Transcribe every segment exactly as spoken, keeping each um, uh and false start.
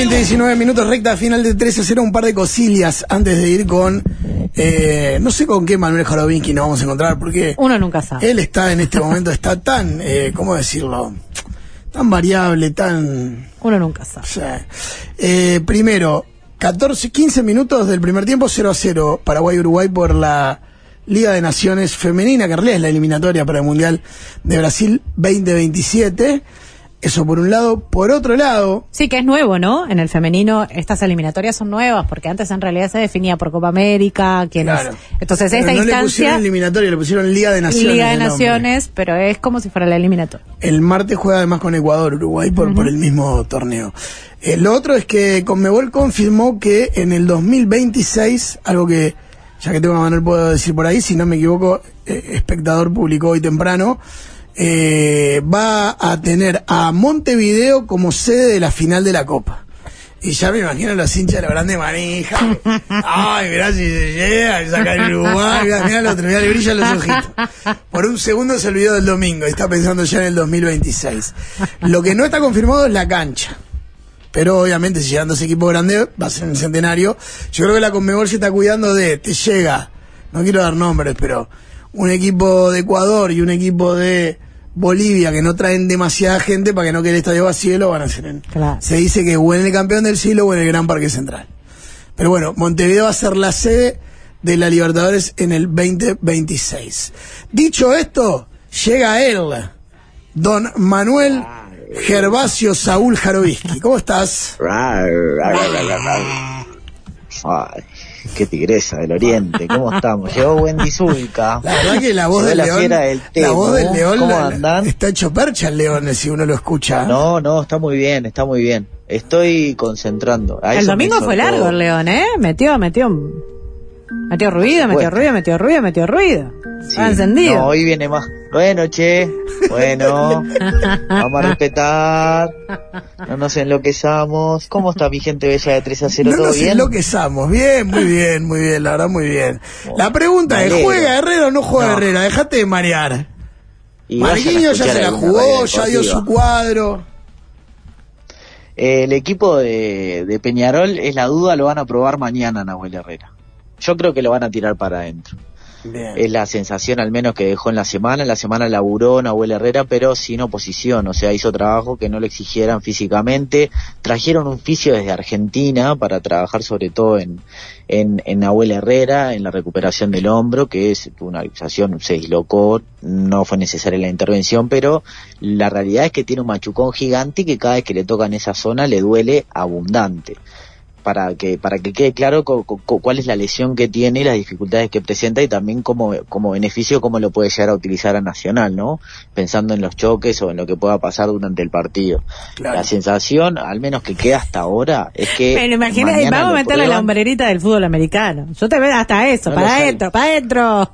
veinte, diecinueve minutos, recta final de tres a cero. Un par de cosillas antes de ir con... Eh, no sé con qué Manuel Jarobinsky nos vamos a encontrar, porque... Uno nunca sabe. Él está en este momento, está tan... Eh, ¿Cómo decirlo? Tan variable, tan... Uno nunca sabe. O sea, eh, primero, catorce, quince minutos del primer tiempo, cero a cero, Paraguay-Uruguay por la Liga de Naciones Femenina, que en realidad es la eliminatoria para el Mundial de Brasil veinte veintisiete. Eso por un lado. Por otro lado... Sí, que es nuevo, ¿no? En el femenino estas eliminatorias son nuevas, porque antes en realidad se definía por Copa América, quienes... Claro. Entonces Pero esta no instancia... le pusieron eliminatoria, le pusieron Liga de Naciones. Liga de el nombre. Naciones, pero es como si fuera la eliminatoria. El martes juega además con Ecuador, Uruguay, por, uh-huh. por el mismo torneo. Eh, lo otro es que Conmebol confirmó que en el dos mil veintiséis, algo que, ya que tengo a Manuel, puedo decir por ahí, si no me equivoco, eh, Espectador publicó hoy temprano, eh, va a tener a Montevideo como sede de la final de la Copa. Y ya me imagino los hinchas de la grande manija. Ay, mirá si se llega y saca el Uruguay. Mirá, mirá, lo, mirá, le brillan los ojitos. Por un segundo se olvidó del domingo y está pensando ya en el dos mil veintiséis. Lo que no está confirmado es la cancha. Pero obviamente si llegan dos equipos grandes va a ser en el Centenario. Yo creo que la Conmebol se está cuidando de, te llega, no quiero dar nombres, pero un equipo de Ecuador y un equipo de Bolivia que no traen demasiada gente para que no quede el estadio vacío, lo van a hacer en... Claro. Se dice que o en el Campeón del Siglo o en el Gran Parque Central. Pero bueno, Montevideo va a ser la sede de la Libertadores en el veinte veintiséis. Dicho esto, llega él, don Manuel Gervasio Saúl Jarobinsky. ¿Cómo estás? Ay, qué tigresa del oriente, ¿cómo estamos? Llegó Wendy Zulka. La verdad que la voz del la león, fiera del la voz del león, ¿cómo la, andan? está hecho percha el león si uno lo escucha. No, no, está muy bien, está muy bien. Estoy concentrando. A El eso domingo me fue soltó. largo el león, ¿eh? Metió, metió... Metió ruido, metió ruido, metió ruido, metió ruido. Sí. Estaba encendido. No, hoy viene más. Bueno, che, bueno, vamos a respetar, no nos enloquezamos. ¿Cómo está mi gente bella de tres a cero? No ¿Todo nos bien? enloquezamos. Bien, muy bien, muy bien, la verdad, muy bien. La pregunta Me es, alegro. ¿juega Herrera o no juega No. Herrera? Dejate de marear. Y vayan a Marquinhos ya escuchar se la alguna jugó, radio ya dio deportiva. su cuadro. El equipo de, de Peñarol, es la duda, lo van a probar mañana Nahuel Herrera. Yo creo que lo van a tirar para adentro. Bien. Es la sensación al menos que dejó en la semana. En la semana laburó Nahuel Herrera, pero sin oposición, o sea, hizo trabajo que no le exigieran físicamente. Trajeron un fisio desde Argentina para trabajar sobre todo en, en, en Nahuel Herrera, en la recuperación del hombro, que es una luxación, se dislocó, no fue necesaria la intervención, pero la realidad es que tiene un machucón gigante y que cada vez que le toca en esa zona le duele abundante. Para que para que quede claro cu, cu, cuál es la lesión que tiene y las dificultades que presenta, y también como como beneficio cómo lo puede llegar a utilizar a Nacional, ¿no? Pensando en los choques o en lo que pueda pasar durante el partido. Claro. La sensación, al menos que queda hasta ahora, es que Pero imagínate, mañana vamos a lo meterle la prueban. hombrerita del fútbol americano. Yo te veo hasta eso, No para lo salvo. adentro, para adentro.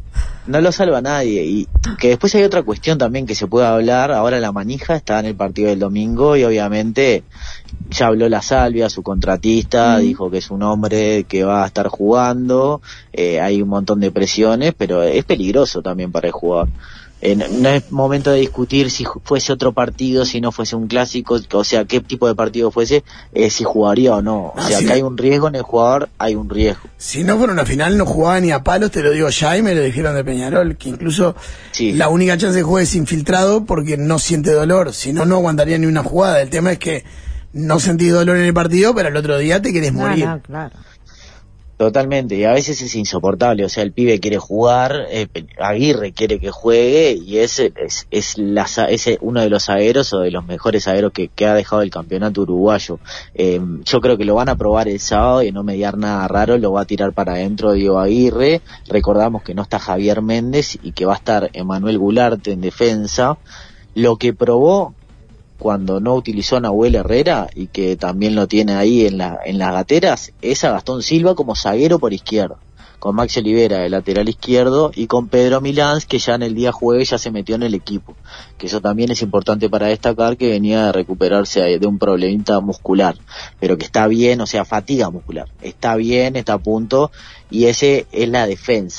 No lo salva nadie. Y que después hay otra cuestión también que se puede hablar. Ahora la manija está en el partido del domingo y obviamente ya habló la Salvia, su contratista, mm. dijo que es un hombre que va a estar jugando. Eh, hay un montón de presiones, pero es peligroso también para el jugador. Eh, no, no es momento de discutir si fuese otro partido, si no fuese un clásico, o sea, qué tipo de partido fuese, eh, si jugaría o no. O Ah, sea, sí. que hay un riesgo en el jugador, hay un riesgo. Si no fuera una final no jugaba ni a palos, te lo digo ya, y me lo dijeron de Peñarol, que incluso Sí. la única chance de jugar es infiltrado porque no siente dolor, si no, no aguantaría ni una jugada. El tema es que no sentís dolor en el partido, pero el otro día te querés No, morir. no, claro. Totalmente, y a veces es insoportable, o sea, el pibe quiere jugar, eh, Aguirre quiere que juegue, y es, es, es, la, es uno de los zagueros o de los mejores zagueros que, que ha dejado el campeonato uruguayo. Eh, yo creo que lo van a probar el sábado y no mediar nada raro, lo va a tirar para adentro Diego Aguirre. Recordamos que no está Javier Méndez y que va a estar Emanuel Gularte en defensa. Lo que probó cuando no utilizó a Nahuel Herrera, y que también lo tiene ahí en la en las gateras, es a Gastón Silva como zaguero por izquierda, con Maxi Olivera de lateral izquierdo y con Pedro Milán, que ya en el día jueves ya se metió en el equipo, que eso también es importante para destacar, que venía de recuperarse de un problemita muscular, pero que está bien, o sea, fatiga muscular, está bien, está a punto, y ese es la defensa.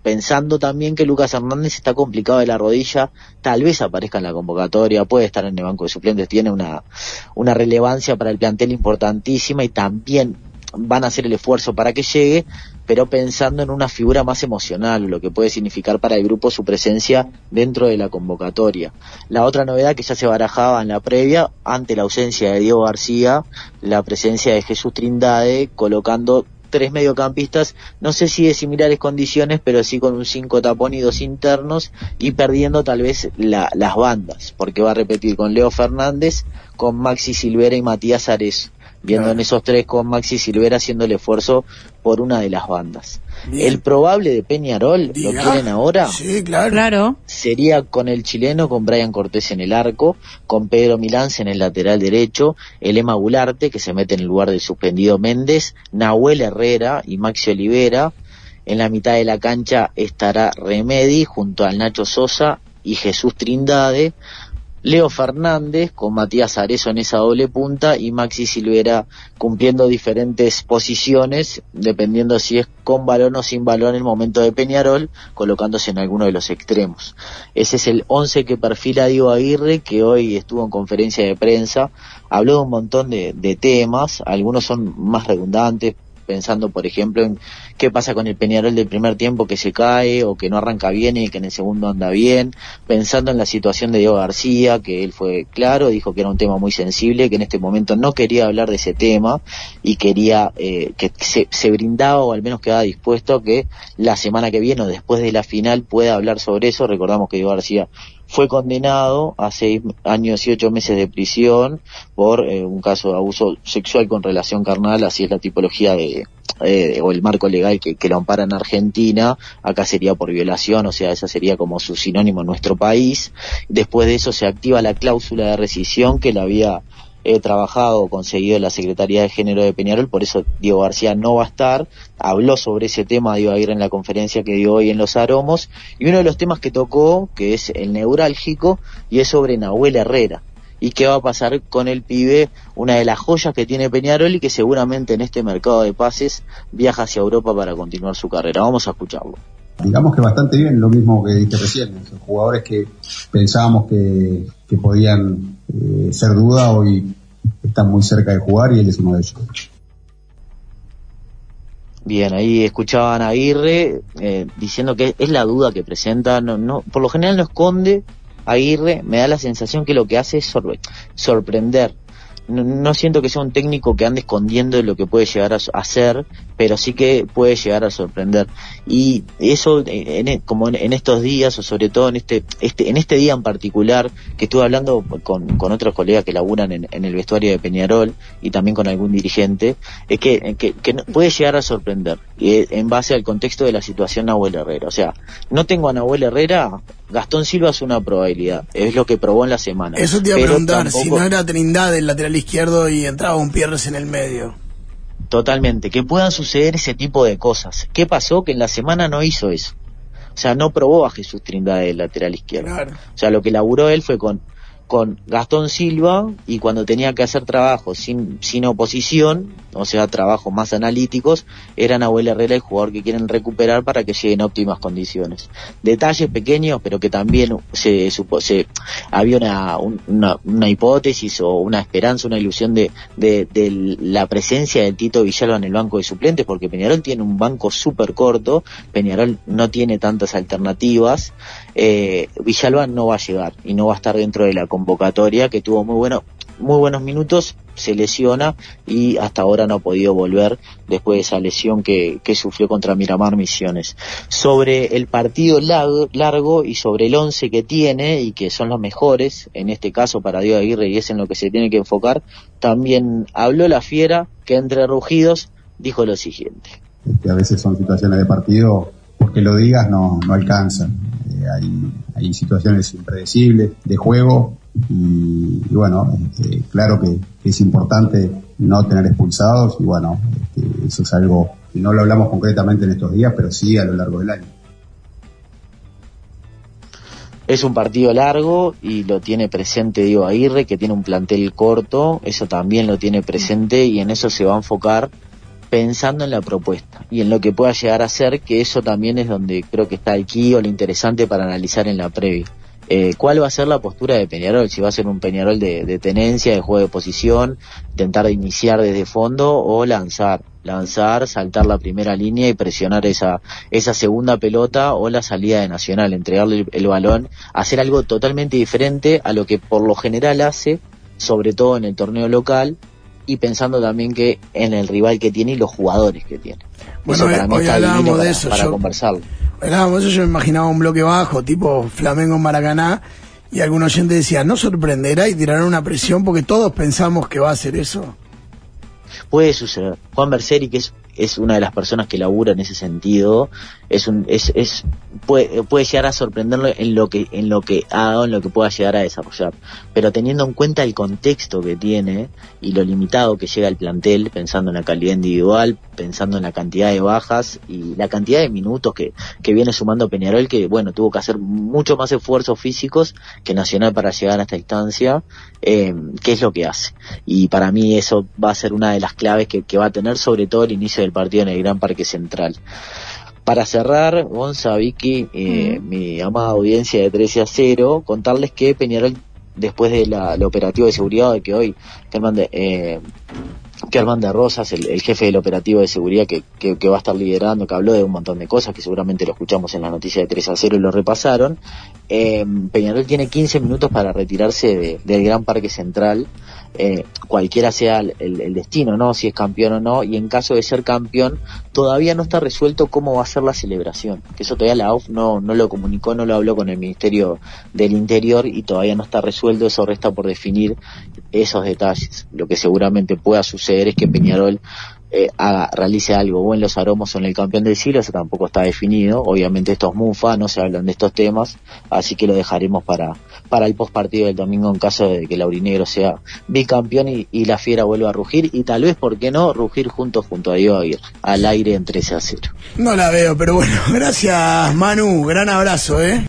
pensando también que Lucas Hernández está complicado de la rodilla, tal vez aparezca en la convocatoria, puede estar en el banco de suplentes, tiene una, una relevancia para el plantel importantísima y también van a hacer el esfuerzo para que llegue, pero pensando en una figura más emocional, lo que puede significar para el grupo su presencia dentro de la convocatoria. La otra novedad que ya se barajaba en la previa, ante la ausencia de Diego García, la presencia de Jesús Trindade, colocando tres mediocampistas, no sé si de similares condiciones, pero sí con un cinco tapón y dos internos, y perdiendo tal vez la, las bandas, porque va a repetir con Leo Fernández, con Maxi Silvera y Matías Ares, viendo claro. en esos tres con Maxi Silvera haciendo el esfuerzo por una de las bandas. Bien. El probable de Peñarol, Diga. ¿Lo quieren ahora? Sí, claro. claro. Sería con el chileno, con Brian Cortés en el arco, con Pedro Milans en el lateral derecho, el Emma Gularte, que se mete en el lugar del suspendido Méndez, Nahuel Herrera y Maxi Olivera. En la mitad de la cancha estará Remedi junto al Nacho Sosa y Jesús Trindade, Leo Fernández con Matías Arezo en esa doble punta y Maxi Silvera cumpliendo diferentes posiciones, dependiendo si es con balón o sin balón en el momento de Peñarol, colocándose en alguno de los extremos. Ese es el once que perfila Diego Aguirre, que hoy estuvo en conferencia de prensa, habló de un montón de, de temas, algunos son más redundantes, pensando por ejemplo en qué pasa con el Peñarol del primer tiempo que se cae o que no arranca bien y que en el segundo anda bien, pensando en la situación de Diego García, que él fue claro, dijo que era un tema muy sensible, que en este momento no quería hablar de ese tema y quería eh, que se, se brindaba o al menos quedaba dispuesto a que la semana que viene o después de la final pueda hablar sobre eso. Recordamos que Diego García fue condenado a seis años y ocho meses de prisión por eh, un caso de abuso sexual con relación carnal, así es la tipología de eh, o el marco legal que, que lo ampara en Argentina. Acá sería por violación, o sea, esa sería como su sinónimo en nuestro país. Después de eso se activa la cláusula de rescisión que la había He trabajado, conseguido la Secretaría de Género de Peñarol, por eso Diego García no va a estar. Habló sobre ese tema Diego Aguirre en la conferencia que dio hoy en Los Aromos, y uno de los temas que tocó, que es el neurálgico, y es sobre Nahuel Herrera, y qué va a pasar con el pibe, una de las joyas que tiene Peñarol y que seguramente en este mercado de pases viaja hacia Europa para continuar su carrera. Vamos a escucharlo. Digamos que bastante bien, lo mismo que dije recién, esos jugadores que pensábamos que, que podían eh, ser duda, hoy están muy cerca de jugar y él es uno de ellos. Bien, ahí escuchaban a Aguirre eh, diciendo que es la duda que presenta, no, no, por lo general no esconde. Aguirre me da la sensación que lo que hace es sorpre- sorprender. No, no siento que sea un técnico que ande escondiendo lo que puede llegar a hacer, pero sí que puede llegar a sorprender. Y eso, en, como en, en estos días, o sobre todo en este, este, en este día en particular, que estuve hablando con, con otros colegas que laburan en, en el vestuario de Peñarol y también con algún dirigente, es que, que, que puede llegar a sorprender, y en base al contexto de la situación Nahuel Herrera. O sea, no tengo a Nahuel Herrera, Gastón Silva es una probabilidad, es lo que probó en la semana. Eso te iba a pero preguntar, tampoco... si no era Trindade el lateral izquierdo y entraba un Pierres en el medio. Totalmente, que puedan suceder ese tipo de cosas. ¿Qué pasó? Que en la semana no hizo eso. O sea, no probó a Jesús Trindade el lateral izquierdo. Claro. O sea, lo que laburó él fue con con Gastón Silva, y cuando tenía que hacer trabajos sin sin oposición, o sea, trabajos más analíticos, era Nahuel Herrera el jugador que quieren recuperar para que llegue en óptimas condiciones. Detalles pequeños, pero que también se supo, se había una, una una hipótesis o una esperanza, una ilusión de, de, de la presencia del Tito Villalba en el banco de suplentes, porque Peñarol tiene un banco súper corto, Peñarol no tiene tantas alternativas, eh, Villalba no va a llegar y no va a estar dentro de la convocatoria, que tuvo muy bueno, muy buenos minutos, se lesiona y hasta ahora no ha podido volver después de esa lesión que, que sufrió contra Miramar Misiones. Sobre el partido largo, largo y sobre el once que tiene y que son los mejores, en este caso para Diego Aguirre, y es en lo que se tiene que enfocar, también habló la Fiera, que entre rugidos dijo lo siguiente. Que a veces son situaciones de partido, porque lo digas no, no alcanza. Eh, hay, hay situaciones impredecibles de juego y, y bueno, este, claro que, que es importante no tener expulsados y bueno, este, eso es algo que no lo hablamos concretamente en estos días, pero sí a lo largo del año. Es un partido largo y lo tiene presente Diego Aguirre, que tiene un plantel corto, eso también lo tiene presente y en eso se va a enfocar pensando en la propuesta y en lo que pueda llegar a ser, que eso también es donde creo que está el key o lo interesante para analizar en la previa. Eh, ¿Cuál va a ser la postura de Peñarol? Si va a ser un Peñarol de, de tenencia, de juego de posición, intentar iniciar desde fondo o lanzar, lanzar, saltar la primera línea y presionar esa esa segunda pelota o la salida de Nacional, entregarle el, el balón, hacer algo totalmente diferente a lo que por lo general hace, sobre todo en el torneo local, y pensando también que en el rival que tiene y los jugadores que tiene. Bueno, eso para hoy, hoy hablábamos de eso. Para yo, conversarlo. Hablábamos de eso, yo me imaginaba un bloque bajo, tipo Flamengo Maracaná, y algún oyente decía, ¿no sorprenderá y tirará una presión? Porque todos pensamos que va a hacer eso. Puede suceder. Juan Berseri, que es es una de las personas que labura en ese sentido, es un es es puede puede llegar a sorprenderlo en lo que en lo que haga, en lo que pueda llegar a desarrollar, pero teniendo en cuenta el contexto que tiene y lo limitado que llega el plantel, pensando en la calidad individual, pensando en la cantidad de bajas y la cantidad de minutos que que viene sumando Peñarol, que bueno, tuvo que hacer mucho más esfuerzos físicos que Nacional para llegar a esta instancia, eh, ¿qué es lo que hace? Y para mí eso va a ser una de las claves que, que va a tener, sobre todo el inicio del partido en el Gran Parque Central. Para cerrar, Gonza, Vicky, eh, mm. mi amada audiencia de trece a cero, contarles que Peñarol, después del operativo de seguridad, de que hoy Germán de, eh, Germán de Rosas, el, el jefe del operativo de seguridad que, que, que va a estar liderando, que habló de un montón de cosas, que seguramente lo escuchamos en la noticia de tres a cero y lo repasaron, eh, Peñarol tiene quince minutos para retirarse de, del Gran Parque Central, eh, cualquiera sea el, el, el destino, ¿no? Si es campeón o no, y en caso de ser campeón, todavía no está resuelto cómo va a ser la celebración, que eso todavía la A U F no, no lo comunicó, no lo habló con el Ministerio del Interior y todavía no está resuelto, eso resta por definir esos detalles. Lo que seguramente pueda suceder es que Peñarol eh, haga, realice algo o en los aromos o en el campeón del siglo, eso tampoco está definido, obviamente estos MUFA no se hablan de estos temas, así que lo dejaremos para para el postpartido del domingo en caso de que Laurinegro sea bicampeón y, y la fiera vuelva a rugir y tal vez, ¿por qué no?, rugir juntos junto a Diego Aguirre, al aire en trece a cero. No la veo, pero bueno, gracias Manu, gran abrazo, ¿eh?